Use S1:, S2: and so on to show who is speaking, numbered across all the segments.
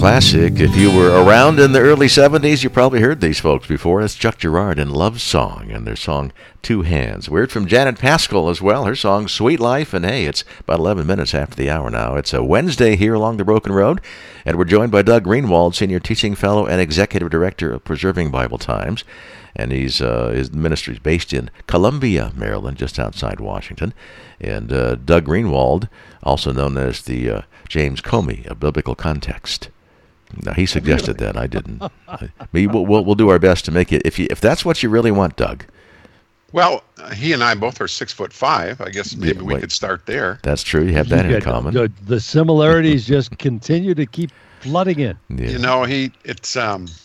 S1: classic. If you were around in the early 70s, you probably heard these folks before. It's Chuck Girard and Love Song, and their song Two Hands. We heard from Janet Paschal as well, her song Sweet Life. And hey, it's about 11 minutes after the hour now. It's a Wednesday here along the Broken Road, and we're joined by Doug Greenwald, Senior Teaching Fellow and Executive Director of Preserving Bible Times. And his ministry is based in Columbia, Maryland, just outside Washington. And Doug Greenwald, also known as the James Comey of Biblical Context. Now, he suggested that. I didn't. We'll do our best to make it. If that's what you really want, Doug.
S2: Well, he and I both are 6'5". I guess maybe we could start there.
S1: That's true. You have that in common.
S3: The similarities just continue to keep flooding in.
S1: Yeah.
S2: You know, it's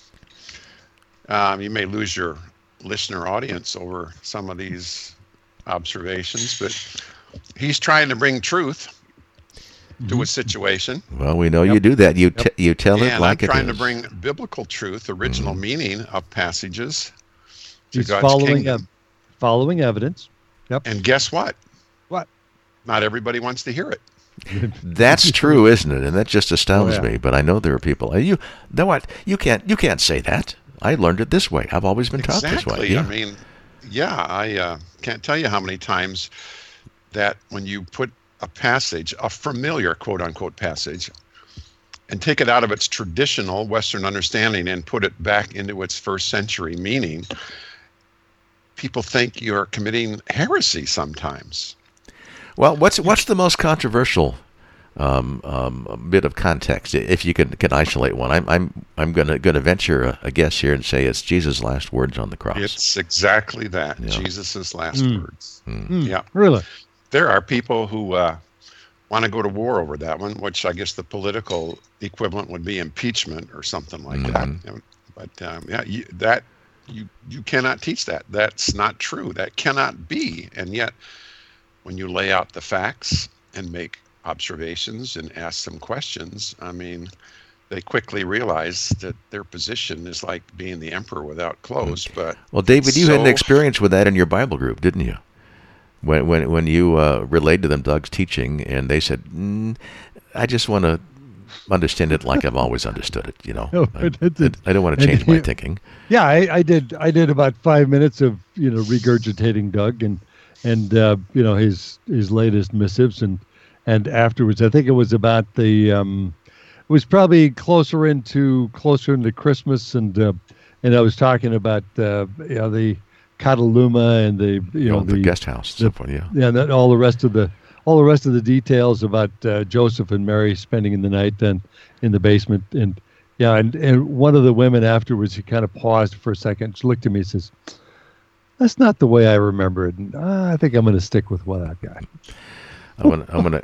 S2: you may lose your listener audience over some of these observations, but he's trying to bring truth to a situation.
S1: Well, we know you do that. You tell it like it is.
S2: And I'm trying to bring biblical truth, original meaning of passages to
S3: He's
S2: God's kingdom.
S3: Following evidence. Yep.
S2: And guess what?
S3: What?
S2: Not everybody wants to hear it.
S1: That's true, isn't it? And that just astounds me. But I know there are people. You know what? You can't say that. I learned it this way. I've always been taught this way.
S2: Yeah. I mean, I can't tell you how many times that when you put a passage, a familiar quote-unquote passage, and take it out of its traditional Western understanding and put it back into its first century meaning, people think you're committing heresy sometimes.
S1: Well, what's the most controversial bit of context, if you can isolate one? I'm gonna venture a guess here and say it's Jesus' last words on the cross.
S2: It's exactly that. Yeah. Jesus' last words. Yeah,
S3: really.
S2: There are people who want to go to war over that one, which I guess the political equivalent would be impeachment or something like that. But you cannot teach that. That's not true. That cannot be. And yet, when you lay out the facts and make observations and ask some questions, I mean, they quickly realize that their position is like being the emperor without clothes. But
S1: well, David, you had an experience with that in your Bible group, didn't you? When you relayed to them Doug's teaching, and they said, "I just want to understand it like I've always understood it." You know, I don't want to change my thinking.
S3: Yeah, I did about 5 minutes of regurgitating Doug and his latest missives, and afterwards, I think it was about the it was probably closer into Christmas, and I was talking about the Cataluma and the
S1: guest house, so forth,
S3: and all the rest of the details about Joseph and Mary spending the night then in the basement, and one of the women afterwards, she kind of paused for a second, she looked at me and says, "That's not the way I remember it, and I think I'm going to stick with what I've got." I'm gonna.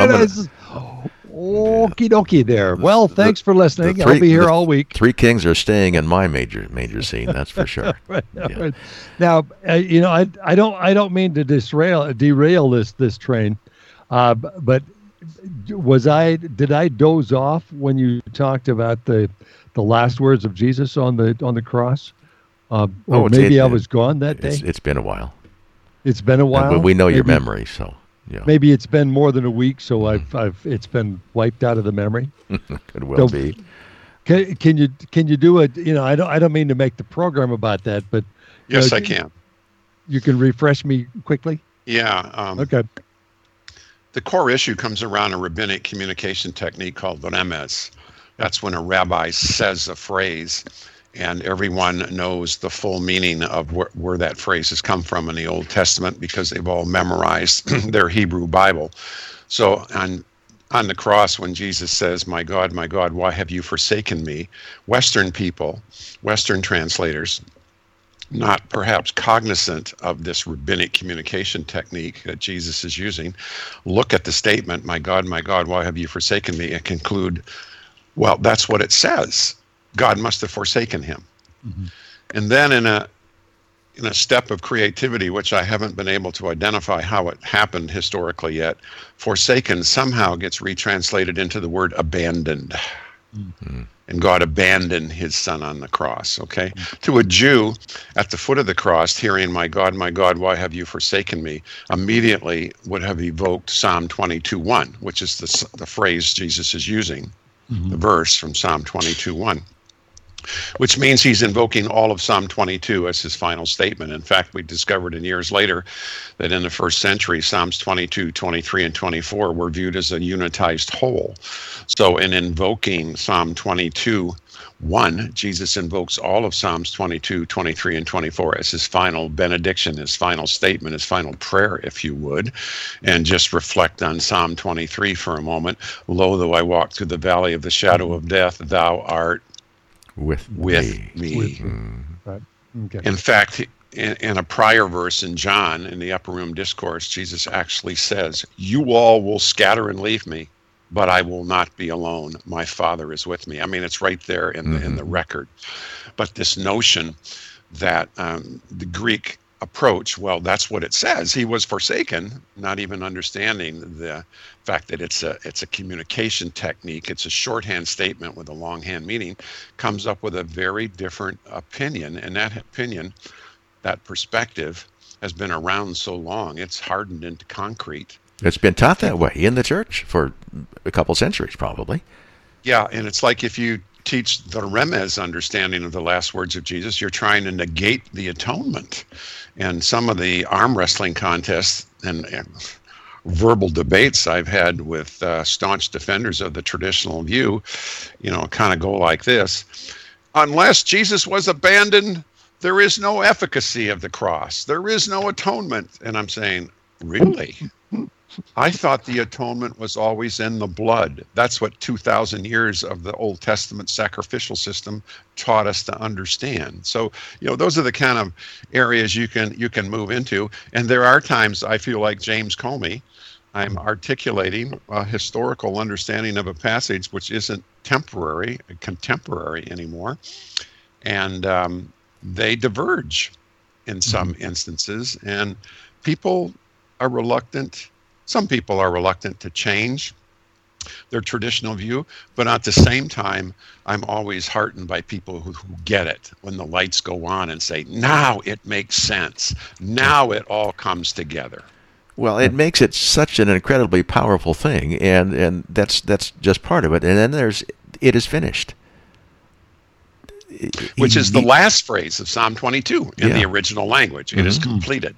S3: Okie dokie there. Well, thanks for listening. I'll be here all week.
S1: Three kings are staying in my major scene. That's for sure.
S3: Right. Now, I don't mean to derail this train, but did I doze off when you talked about the last words of Jesus on the cross? Or maybe I was gone that day.
S1: It's been a while.
S3: It's been a while.
S1: But we know your memory, so. Yeah.
S3: Maybe it's been more than a week, so it's been wiped out of the memory.
S1: Could well be.
S3: Can you do it? I don't mean to make the program about that, but
S2: yes, I can.
S3: You can refresh me quickly.
S2: Yeah.
S3: Okay.
S2: The core issue comes around a rabbinic communication technique called remez. That's when a rabbi says a phrase, and everyone knows the full meaning of where that phrase has come from in the Old Testament because they've all memorized their Hebrew Bible. So on the cross, when Jesus says, my God, why have you forsaken me?" Western people, Western translators, not perhaps cognizant of this rabbinic communication technique that Jesus is using, look at the statement, my God, why have you forsaken me?" and conclude, well, that's what it says. God must have forsaken him. Mm-hmm. And then in a step of creativity, which I haven't been able to identify how it happened historically yet, forsaken somehow gets retranslated into the word abandoned. Mm-hmm. And God abandoned his son on the cross, okay? Mm-hmm. To a Jew, at the foot of the cross, hearing, my God, why have you forsaken me?" immediately would have evoked Psalm 22:1, which is the phrase Jesus is using. the verse from Psalm 22:1. Which means he's invoking all of Psalm 22 as his final statement. In fact, we discovered in years later that in the first century, Psalms 22, 23, and 24 were viewed as a unitized whole. So in invoking Psalm 22:1, Jesus invokes all of Psalms 22, 23, and 24 as his final benediction, his final statement, his final prayer, if you would. And just reflect on Psalm 23 for a moment. Lo, though I walk through the valley of the shadow of death, thou art with me.
S3: Right. Okay.
S2: In fact, in a prior verse in John, in the Upper Room Discourse, Jesus actually says, you all will scatter and leave me, but I will not be alone. My Father is with me. I mean, it's right there in the record. But this notion that the Greek approach, well, that's what it says. He was forsaken, not even understanding the fact that it's a communication technique. It's a shorthand statement with a longhand meaning, comes up with a very different opinion. And that opinion, that perspective, has been around so long, it's hardened into concrete.
S1: It's been taught that way in the church for a couple centuries, probably.
S2: Yeah, and it's like if you teach the Remez understanding of the last words of Jesus, you're trying to negate the atonement. And some of the arm wrestling contests and verbal debates I've had with staunch defenders of the traditional view, kind of go like this. Unless Jesus was abandoned, there is no efficacy of the cross. There is no atonement. And I'm saying, really? I thought the atonement was always in the blood. That's what 2,000 years of the Old Testament sacrificial system taught us to understand. So, those are the kind of areas you can move into. And there are times I feel like James Comey, I'm articulating a historical understanding of a passage which isn't contemporary anymore. And they diverge in some instances. And people are reluctant. Some people are reluctant to change their traditional view, but at the same time, I'm always heartened by people who get it when the lights go on and say, now it makes sense. Now it all comes together.
S1: Well, it makes it such an incredibly powerful thing, and that's just part of it. And then there's, it is finished.
S2: Which is the last phrase of Psalm 22 in the original language. It is completed.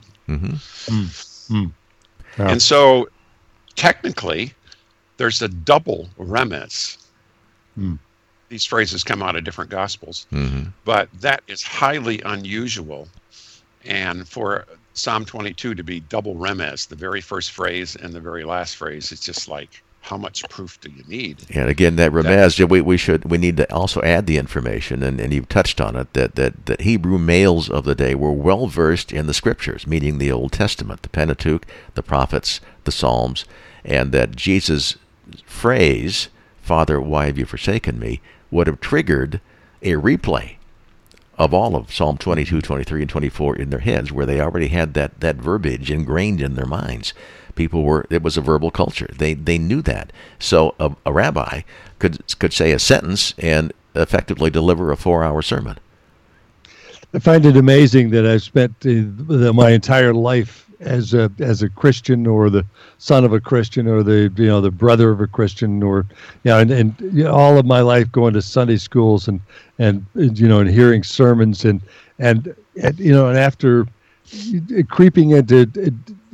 S2: And so, technically, there's a double remez. These phrases come out of different Gospels, but that is highly unusual. And for Psalm 22 to be double remez, the very first phrase and the very last phrase, it's just like, how much proof do you need?
S1: And again, that remez, we need to also add the information, and you've touched on it, that Hebrew males of the day were well versed in the scriptures, meaning the Old Testament, the Pentateuch, the prophets, the Psalms, and that Jesus' phrase, Father, why have you forsaken me, would have triggered a replay of all of Psalm 22, 23, and 24 in their heads, where they already had that verbiage ingrained in their minds. It was a verbal culture. They knew that. So a rabbi could say a sentence and effectively deliver a 4-hour sermon.
S3: I find it amazing that I've spent my entire life as a Christian, or the son of a Christian, or the brother of a Christian, or and all of my life going to Sunday schools and hearing sermons and after creeping into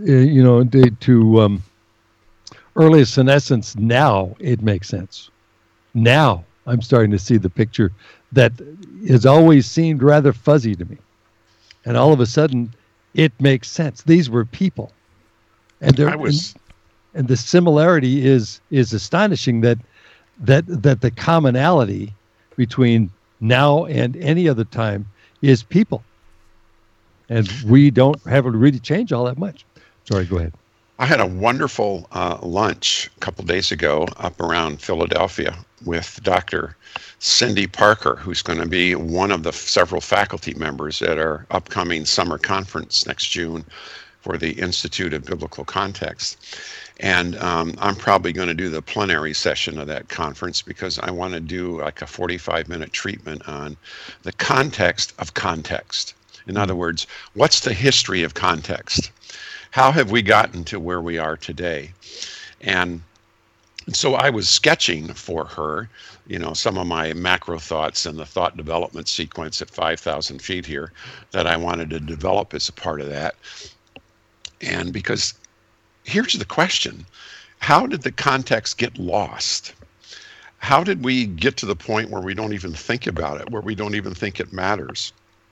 S3: early senescence, now it makes sense. Now I'm starting to see the picture that has always seemed rather fuzzy to me, and all of a sudden it makes sense. These were people, and and the similarity is astonishing. That the commonality between now and any other time is people, and we haven't really changed all that much. Sorry, go ahead.
S2: I had a wonderful lunch a couple days ago up around Philadelphia with Dr. Cindy Parker, who's going to be one of the several faculty members at our upcoming summer conference next June for the Institute of Biblical Context. And I'm probably going to do the plenary session of that conference because I want to do like a 45-minute treatment on the context of context. In other words, what's the history of context? How have we gotten to where we are today? And And so I was sketching for her, some of my macro thoughts and the thought development sequence at 5,000 feet here that I wanted to develop as a part of that. And because here's the question: how did the context get lost? How did we get to the point where we don't even think about it, where we don't even think it matters?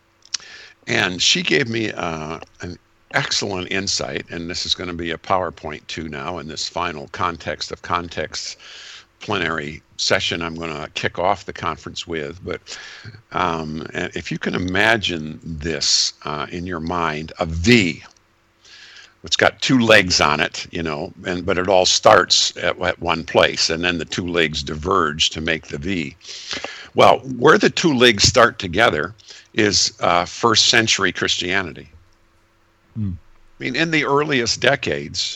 S2: And she gave me an excellent insight, and this is going to be a PowerPoint too now in this final context of contexts plenary session I'm going to kick off the conference with. But if you can imagine this in your mind, a V. It's got two legs on it, but it all starts at one place, and then the two legs diverge to make the V. Well, where the two legs start together is first century Christianity. I mean, in the earliest decades,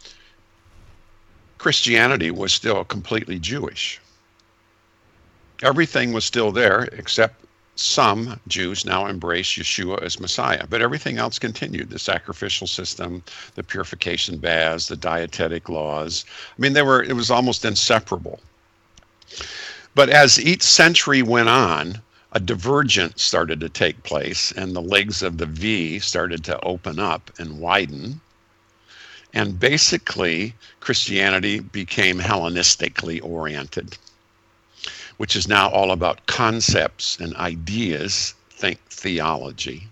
S2: Christianity was still completely Jewish. Everything was still there except some Jews now embrace Yeshua as Messiah, but everything else continued. The sacrificial system, the purification baths, the dietetic laws. I mean, it was almost inseparable. But as each century went on, a divergence started to take place, and the legs of the V started to open up and widen. And basically, Christianity became Hellenistically oriented, which is now all about concepts and ideas, think theology.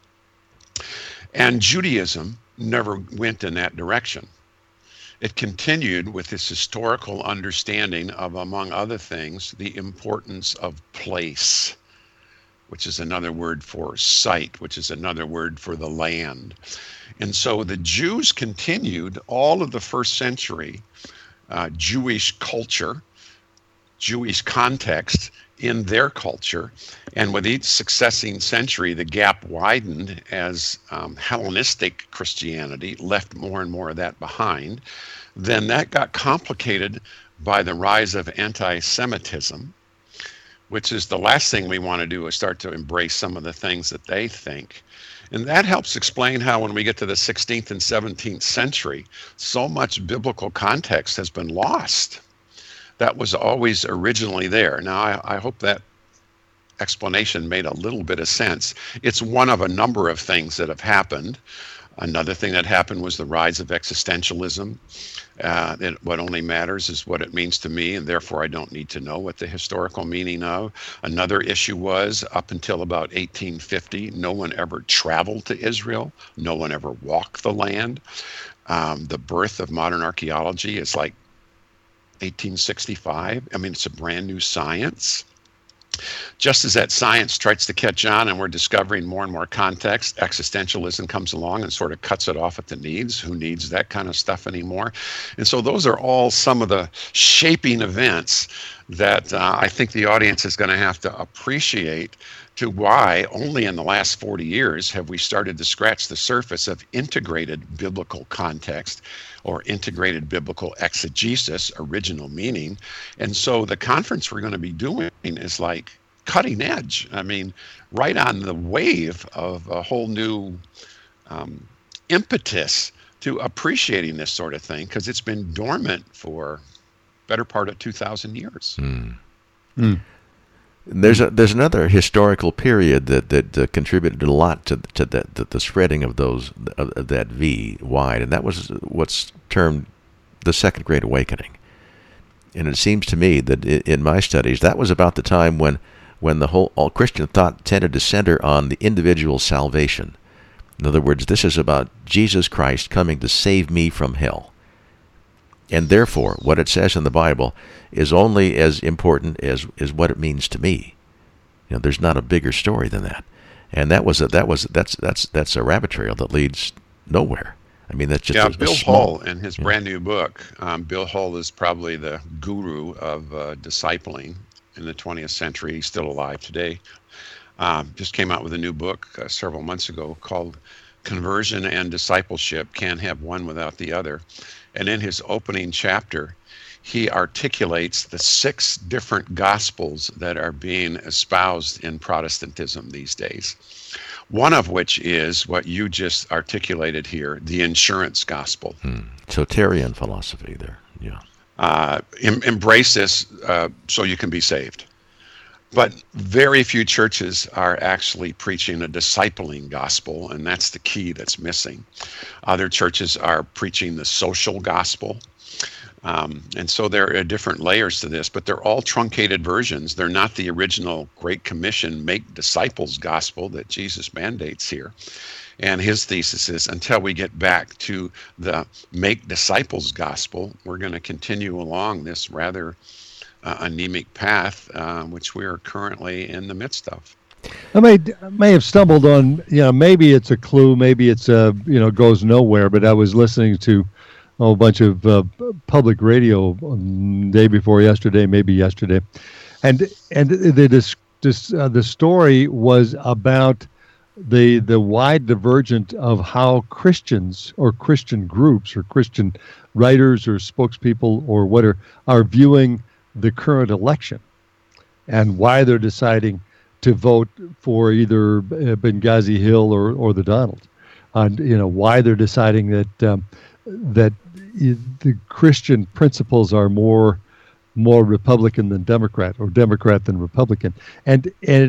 S2: And Judaism never went in that direction. It continued with this historical understanding of, among other things, the importance of place, which is another word for site, which is another word for the land. And so the Jews continued all of the first century Jewish culture, Jewish context in their culture, and with each succeeding century, the gap widened as Hellenistic Christianity left more and more of that behind. Then that got complicated by the rise of anti-Semitism, which is the last thing we want to do, is start to embrace some of the things that they think. And that helps explain how when we get to the 16th and 17th century, so much biblical context has been lost. That was always originally there. Now, I hope that explanation made a little bit of sense. It's one of a number of things that have happened. Another thing that happened was the rise of existentialism. What only matters is what it means to me, and therefore I don't need to know what the historical meaning of. Another issue was, up until about 1850, no one ever traveled to Israel. No one ever walked the land. The birth of modern archaeology is like 1865. I mean, it's a brand new science. Just as that science tries to catch on and we're discovering more and more context, existentialism comes along and sort of cuts it off at the knees. Who needs that kind of stuff anymore? And so those are all some of the shaping events that I think the audience is going to have to appreciate, to why only in the last 40 years have we started to scratch the surface of integrated biblical context or integrated biblical exegesis, original meaning. And so the conference we're going to be doing is like cutting edge. I mean, right on the wave of a whole new impetus to appreciating this sort of thing, because it's been dormant for better part of 2,000 years.
S1: There's another historical period that contributed a lot to the spreading of that V wide, and that was what's termed the Second Great Awakening. And it seems to me that in my studies, that was about the time when all Christian thought tended to center on the individual salvation. In other words, this is about Jesus Christ coming to save me from hell. And therefore, what it says in the Bible is only as important as what it means to me. There's not a bigger story than that. And that's a rabbit trail that leads nowhere. I mean, that's just
S2: Bill Hull in his brand new book. Bill Hull is probably the guru of discipling in the 20th century. He's still alive today. Just came out with a new book several months ago called Conversion and Discipleship Can't Have One Without the Other. And in his opening chapter, he articulates the 6 different gospels that are being espoused in Protestantism these days. One of which is what you just articulated here, the insurance gospel.
S1: Soterian philosophy there, yeah.
S2: embrace this so you can be saved. But very few churches are actually preaching a discipling gospel, and that's the key that's missing. Other churches are preaching the social gospel. And so there are different layers to this, but they're all truncated versions. They're not the original Great Commission, make disciples gospel that Jesus mandates here. And his thesis is, until we get back to the make disciples gospel, we're going to continue along this rather anemic path, which we are currently in the midst of.
S3: I may have stumbled on, maybe it's a clue, maybe it's goes nowhere, but I was listening to a bunch of public radio day before yesterday, maybe yesterday, and the story was about the wide divergence of how Christians or Christian groups or Christian writers or spokespeople or what are viewing the current election, and why they're deciding to vote for either Benghazi Hill or the Donald, and why they're deciding that the Christian principles are more Republican than Democrat, or Democrat than Republican, and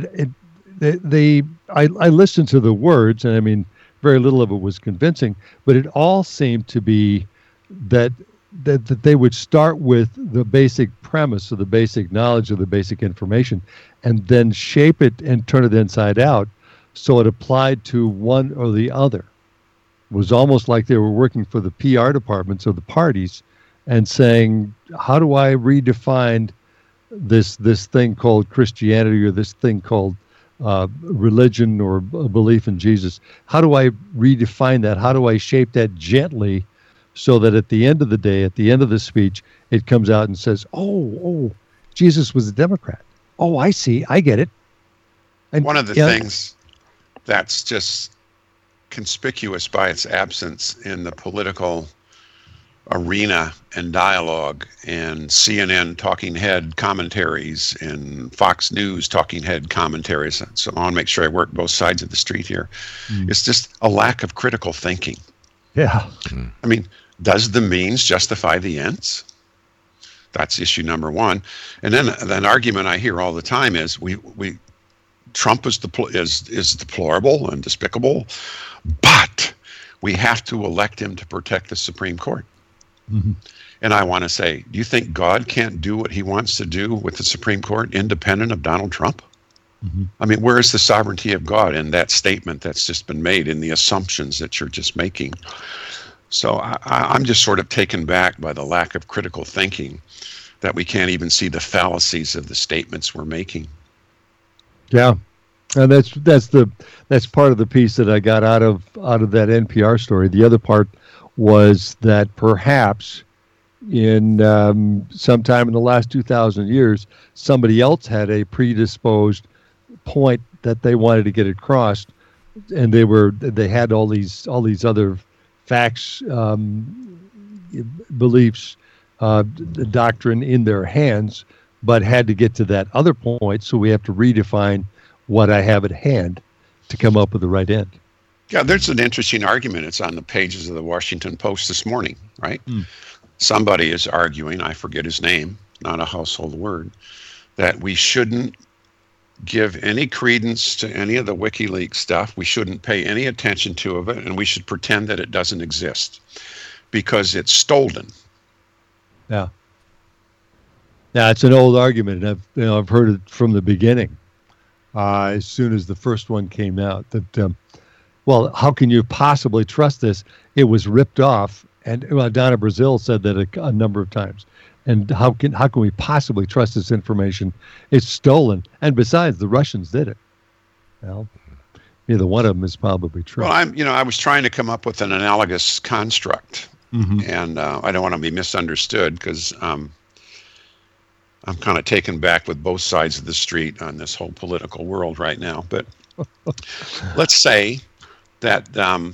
S3: I listened to the words, and I mean very little of it was convincing, but it all seemed to be that they would start with the basic premise or the basic knowledge or the basic information, and then shape it and turn it inside out so it applied to one or the other. It was almost like they were working for the PR departments of the parties and saying, how do I redefine this thing called Christianity, or this thing called religion, or a belief in Jesus? How do I redefine that? How do I shape that gently so that at the end of the day, at the end of the speech, it comes out and says, oh, Jesus was a Democrat. Oh, I see. I get it. And
S2: one of the things that's just conspicuous by its absence in the political arena and dialogue, and CNN talking head commentaries and Fox News talking head commentaries, so I want to make sure I work both sides of the street here, it's just a lack of critical thinking.
S3: Yeah.
S2: I mean, does the means justify the ends? That's issue number one. And then an argument I hear all the time is Trump is deplorable and despicable, but we have to elect him to protect the Supreme Court. Mm-hmm. And I want to say, do you think God can't do what he wants to do with the Supreme Court independent of Donald Trump? Mm-hmm. I mean, where is the sovereignty of God in that statement that's just been made, in the assumptions that you're just making? So I'm just sort of taken back by the lack of critical thinking, that we can't even see the fallacies of the statements we're making.
S3: Yeah, and that's part of the piece that I got out of that NPR story. The other part was that perhaps in sometime in the last 2,000 years, somebody else had a predisposed point that they wanted to get across, and they had all these other facts, beliefs, doctrine in their hands, but had to get to that other point. So we have to redefine what I have at hand to come up with the right end.
S2: Yeah, there's an interesting argument. It's on the pages of the Washington Post this morning, right? Somebody is arguing, I forget his name, not a household word, that we shouldn't give any credence to any of the WikiLeaks stuff. We shouldn't pay any attention to it, and we should pretend that it doesn't exist because it's stolen.
S3: Yeah. Yeah, it's an old argument, and I've heard it from the beginning. As soon as the first one came out, that well, how can you possibly trust this? It was ripped off, and Donna Brazile said that a number of times. And how can we possibly trust this information? It's stolen, and besides, the Russians did it. Well, neither one of them is probably true.
S2: Well, I was trying to come up with an analogous construct, and I don't want to be misunderstood because I'm kind of taken back with both sides of the street on this whole political world right now. But let's say that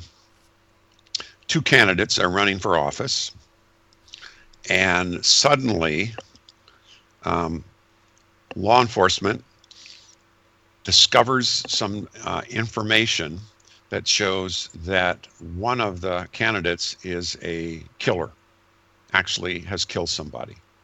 S2: two candidates are running for office, and suddenly law enforcement discovers some information that shows that one of the candidates is a killer, actually has killed somebody.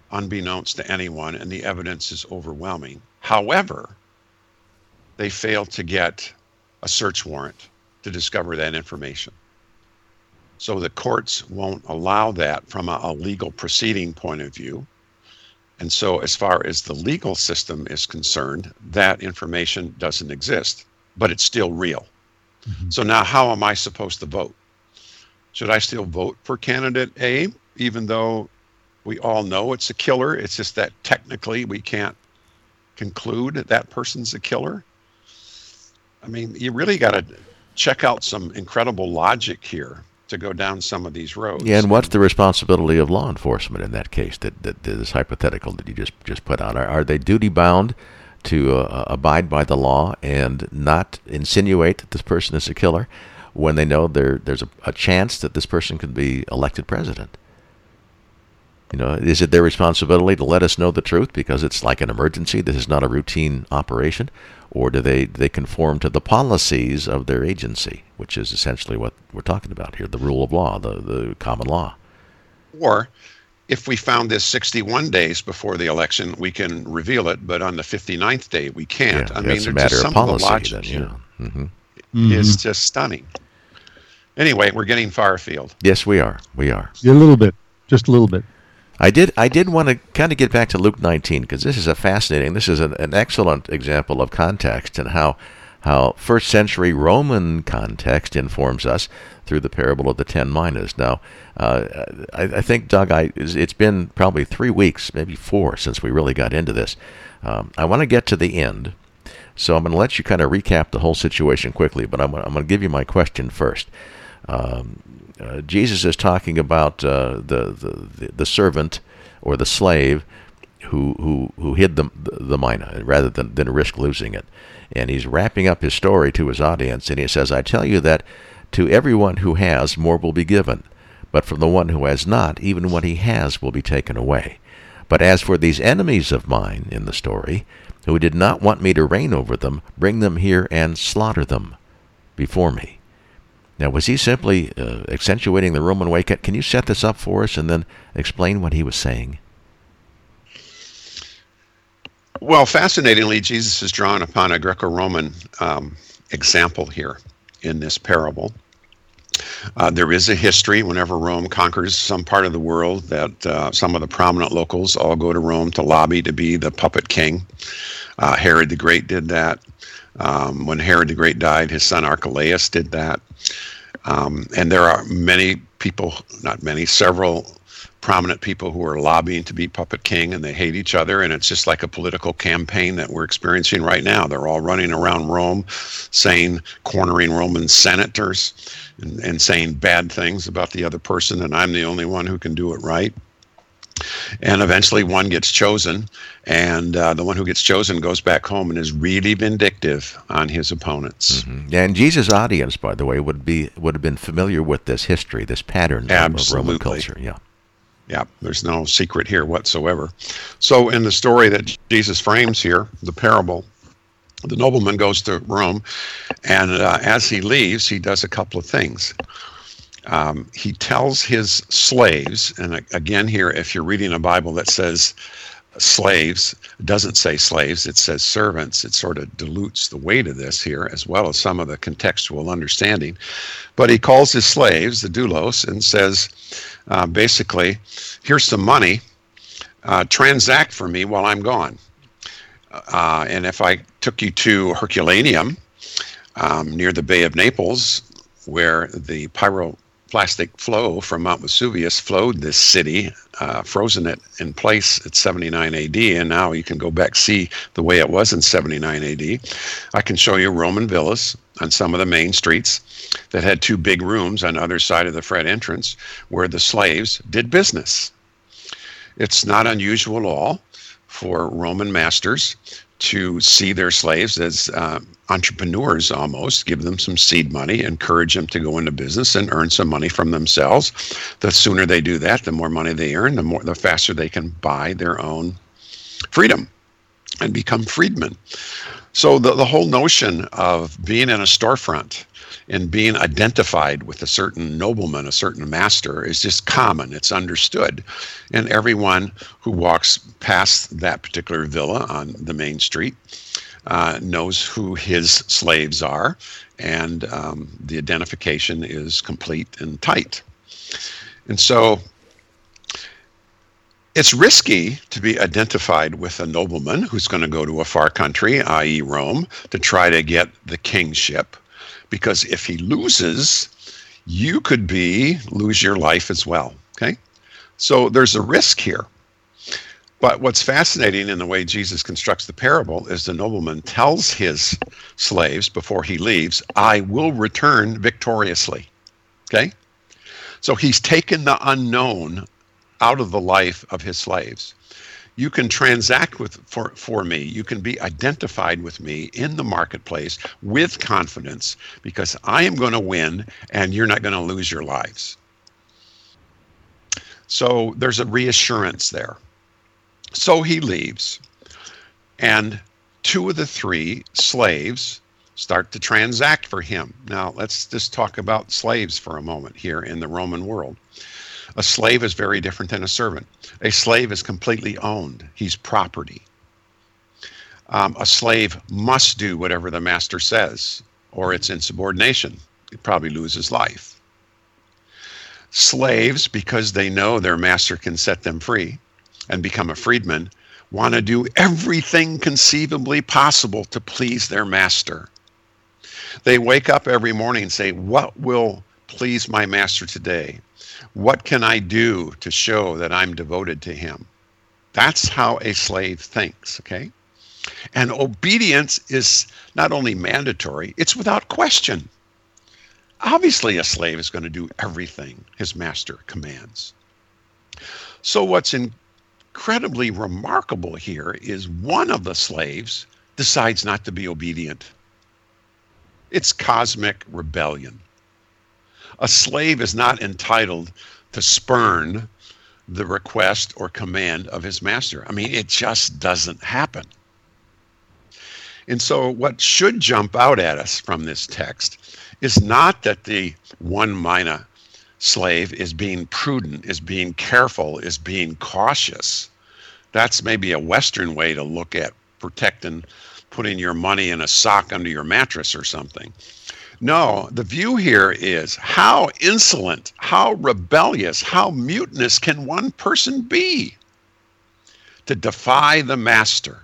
S2: unbeknownst to anyone, and the evidence is overwhelming. However, they fail to get a search warrant to discover that information. So the courts won't allow that from a legal proceeding point of view. And so as far as the legal system is concerned, that information doesn't exist, but it's still real. Mm-hmm. So now how am I supposed to vote? Should I still vote for candidate A, even though we all know it's a killer? It's just that technically we can't conclude that person's a killer. I mean, you really got to check out some incredible logic here to go down some of these roads.
S1: Yeah, and what's the responsibility of law enforcement in that case? That is hypothetical that you just put out. Are they duty bound to abide by the law and not insinuate that this person is a killer when they know there's a chance that this person could be elected president? You know, is it their responsibility to let us know the truth because it's like an emergency? This is not a routine operation. Or do they conform to the policies of their agency, which is essentially what we're talking about here, the rule of law, the common law?
S2: Or if we found this 61 days before the election, we can reveal it, but on the 59th day, we can't.
S1: Yeah,
S2: I mean,
S1: it's a matter
S2: just
S1: of
S2: some
S1: policy.
S2: of the logic here is just stunning. Anyway, we're getting far afield.
S1: Yes, we are. We are.
S3: Yeah, a little bit. Just a little bit.
S1: I did want to kind of get back to Luke 19 because this is this is an excellent example of context and how first century Roman context informs us through the parable of the 10 minas. Now, I think, Doug, it's been probably 3 weeks, maybe 4, since we really got into this. I want to get to the end, so I'm going to let you kind of recap the whole situation quickly, but I'm going to give you my question first. Jesus is talking about the servant or the slave who hid the mina rather than risk losing it, and he's wrapping up his story to his audience, and he says, "I tell you that to everyone who has, more will be given, but from the one who has not, even what he has will be taken away. But as for these enemies of mine in the story, who did not want me to reign over them, bring them here and slaughter them before me." Now, was he simply accentuating the Roman way? Can you set this up for us and then explain what he was saying?
S2: Well, fascinatingly, Jesus is drawing upon a Greco-Roman example here in this parable. There is a history whenever Rome conquers some part of the world that some of the prominent locals all go to Rome to lobby to be the puppet king. Herod the Great did that. When Herod the Great died, his son Archelaus did that. And there are many people, not many, several prominent people who are lobbying to be puppet king, and they hate each other, and it's just like a political campaign that we're experiencing right now. They're all running around Rome cornering Roman senators and saying bad things about the other person, and I'm the only one who can do it right. And eventually one gets chosen, and the one who gets chosen goes back home and is really vindictive on his opponents.
S1: Mm-hmm. And Jesus' audience, by the way, would have been familiar with this history, this pattern of Roman culture.
S2: Yeah, there's no secret here whatsoever. So in the story that Jesus frames here, the parable, the nobleman goes to Rome, and as he leaves, he does a couple of things. He tells his slaves, and again here, if you're reading a Bible that says slaves, it doesn't say slaves, it says servants. It sort of dilutes the weight of this here, as well as some of the contextual understanding. But he calls his slaves, the doulos, and says, basically, here's some money, transact for me while I'm gone. And if I took you to Herculaneum, near the Bay of Naples, where the pyroclastic flow from Mount Vesuvius flowed this city, frozen it in place at 79 AD, and now you can go back see the way it was in 79 AD. I can show you Roman villas on some of the main streets that had 2 big rooms on the other side of the front entrance where the slaves did business. It's not unusual at all for Roman masters to see their slaves as entrepreneurs almost, give them some seed money, encourage them to go into business and earn some money from themselves. The sooner they do that, the more money they earn, the faster they can buy their own freedom and become freedmen. So the whole notion of being in a storefront And being identified with a certain nobleman, a certain master, is just common. It's understood. And everyone who walks past that particular villa on the main street knows who his slaves are, and the identification is complete and tight. And so it's risky to be identified with a nobleman who's going to go to a far country, i.e. Rome, to try to get the kingship, because if he loses, you could lose your life as well, okay? So there's a risk here. But what's fascinating in the way Jesus constructs the parable is the nobleman tells his slaves before he leaves, I will return victoriously, okay? So he's taken the unknown out of the life of his slaves. You can transact for me. You can be identified with me in the marketplace with confidence, because I am going to win and you're not going to lose your lives. So there's a reassurance there. So he leaves, and 2 of the 3 slaves start to transact for him. Now, let's just talk about slaves for a moment here in the Roman world. A slave is very different than a servant. A slave is completely owned. He's property. A slave must do whatever the master says, or it's insubordination. He'd probably lose his life. Slaves, because they know their master can set them free and become a freedman, want to do everything conceivably possible to please their master. They wake up every morning and say, what will please my master today? What can I do to show that I'm devoted to him? That's how a slave thinks, okay? And obedience is not only mandatory, it's without question. Obviously, a slave is going to do everything his master commands. So what's incredibly remarkable here is one of the slaves decides not to be obedient. It's cosmic rebellion. A slave is not entitled to spurn the request or command of his master. I mean, it just doesn't happen. And so what should jump out at us from this text is not that the one mina slave is being prudent, is being careful, is being cautious. That's maybe a Western way to look at protecting, putting your money in a sock under your mattress or something. No, the view here is how insolent, how rebellious, how mutinous can one person be to defy the master?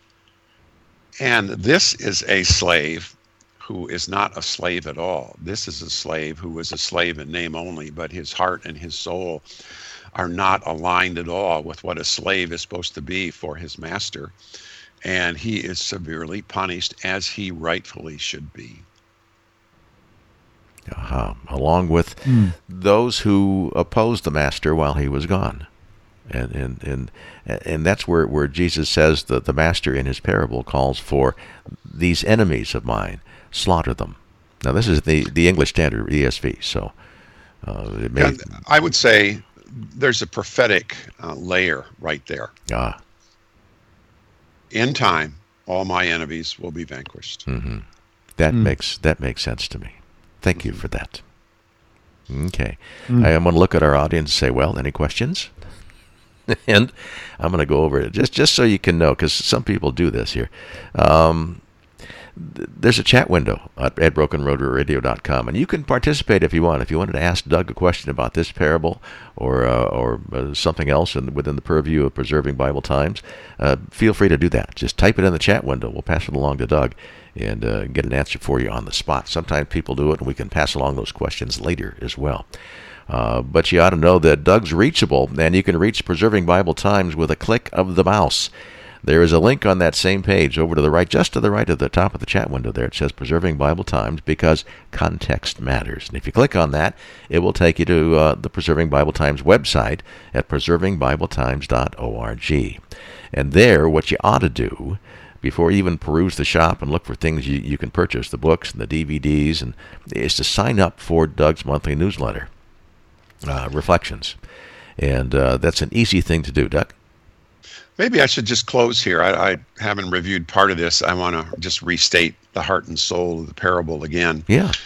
S2: And this is a slave who is not a slave at all. This is a slave who is a slave in name only, but his heart and his soul are not aligned at all with what a slave is supposed to be for his master. And he is severely punished, as he rightfully should be.
S1: Along with those who opposed the master while he was gone. And that's where Jesus says that the master in his parable calls for these enemies of mine, slaughter them. Now this is the English Standard ESV, so it may...
S2: I would say there's a prophetic layer right there. In time, all my enemies will be vanquished.
S1: Mm-hmm. That makes sense to me. Thank you for that. Okay. I'm going to look at our audience and say, well, any questions? And I'm going to go over it just so you can know, because some people do this here. There's a chat window at brokenroadradio.com, and you can participate if you want. If you wanted to ask Doug a question about this parable or something else within the purview of Preserving Bible Times, feel free to do that. Just type it in the chat window. We'll pass it along to Doug and get an answer for you on the spot. Sometimes people do it, and we can pass along those questions later as well. But you ought to know that Doug's reachable, and you can reach Preserving Bible Times with a click of the mouse. There is a link on that same page over to the right, just to the right of the top of the chat window there. It says Preserving Bible Times, because context matters. And if you click on that, it will take you to the Preserving Bible Times website at preservingbibletimes.org. And there, what you ought to do, before you even peruse the shop and look for things you can purchase, the books and the DVDs, and is to sign up for Doug's monthly newsletter, Reflections. And that's an easy thing to do, Doug.
S2: Maybe I should just close here. I haven't reviewed part of this. I want to just restate the heart and soul of the parable again.
S1: Yeah.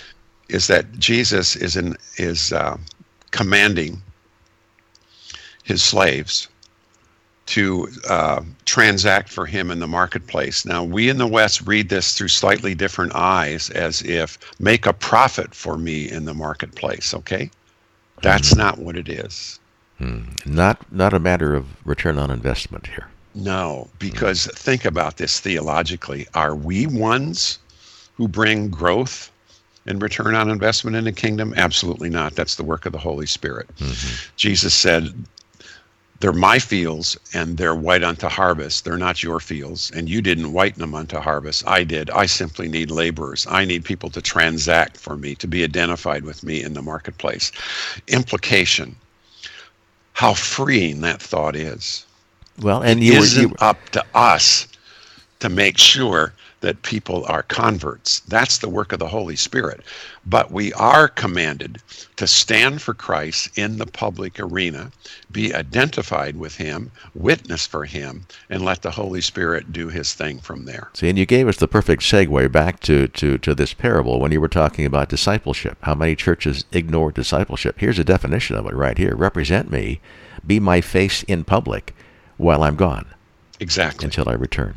S2: is that Jesus is commanding his slaves to transact for him in the marketplace. Now, we in the West read this through slightly different eyes, as if make a profit for me in the marketplace, okay? That's not what it is.
S1: Not a matter of return on investment here.
S2: No, because think about this theologically. Are we ones who bring growth and return on investment in the kingdom? Absolutely not. That's the work of the Holy Spirit. Jesus said, they're my fields, and they're white unto harvest. They're not your fields, and you didn't whiten them unto harvest. I did. I simply need laborers. I need people to transact for me, to be identified with me in the marketplace. Implication, how freeing that thought is.
S1: Well, and
S2: it isn't up to us to make sure that people are converts. That's the work of the Holy Spirit. But we are commanded to stand for Christ in the public arena, be identified with him, witness for him, and let the Holy Spirit do his thing from there.
S1: See, and you gave us the perfect segue back to this parable when you were talking about discipleship. How many churches ignore discipleship? Here's a definition of it right here. Represent me, be my face in public while I'm gone.
S2: Exactly.
S1: Until I return.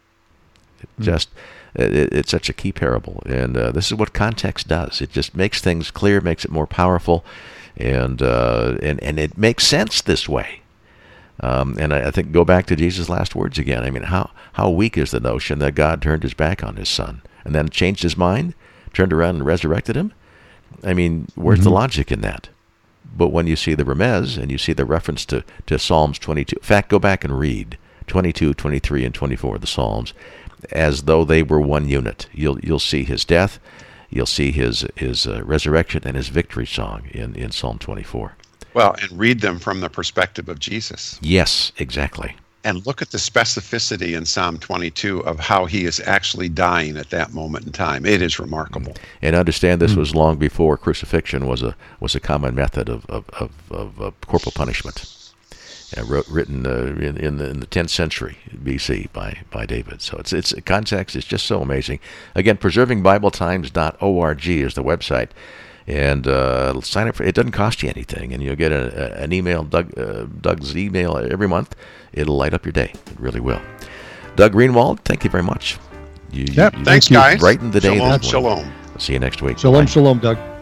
S1: It's such a key parable, and this is what context does. It just makes things clear, makes it more powerful, and it makes sense this way. And I think go back to Jesus' last words again. I mean, how weak is the notion that God turned his back on his son and then changed his mind, turned around and resurrected him? I mean, where's the logic in that? But when you see the remez and you see the reference to Psalms 22, in fact, go back and read 22, 23, and 24 of the Psalms, as though they were one unit. You'll see his death, you'll see his resurrection, and his victory song in Psalm 24.
S2: Well, and read them from the perspective of Jesus.
S1: Yes, exactly.
S2: And look at the specificity in Psalm 22 of how he is actually dying at that moment in time. It is remarkable.
S1: And understand this was long before crucifixion was a common method of corporal punishment. Written in the 10th century BC by David. So it's context is just so amazing. Again, preservingbibletimes.org is the website, and sign up for it. Doesn't cost you anything, and you'll get an email, Doug's email every month. It'll light up your day. It really will. Doug Greenwald, thank you very much.
S2: Thanks, guys.
S1: Brighten the day.
S2: Shalom, shalom.
S1: I'll see you next week.
S3: Shalom, Doug.